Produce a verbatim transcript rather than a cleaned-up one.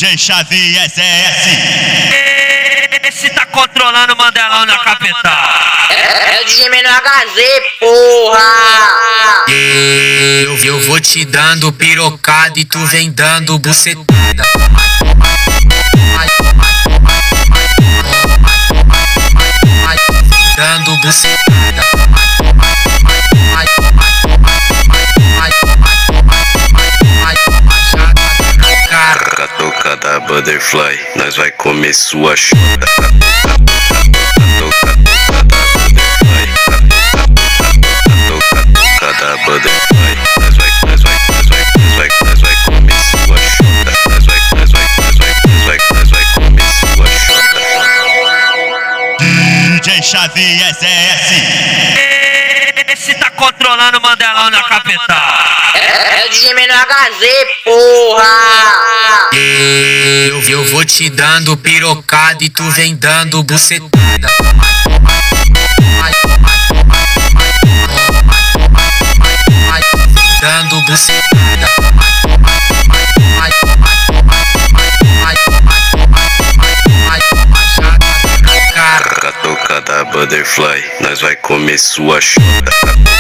D J Xavi S S. Esse tá controlando o Mandelão na capital. É, é o D J Menor H Z, porra! Eu, eu vou te dando pirocada e tu vem dando bucetada. Dando bucetada. Catoca da Butterfly, nós vai comer sua chota. Catoca da Butterfly, nós vai, nós vai, nós vai, nós vai, nós vai comer sua chota. Nós vai, nós vai, nós vai, nós vai, nós vai comer sua chota. D J Xavi S S. Esse tá controlando o Mandelão na capital. É, é o D J Menor H Z, porra! Eu, eu vou te dando pirocada e tu vem dando bucetada. Dando bucetada. Catoca da Butterfly, nós vai comer sua chota.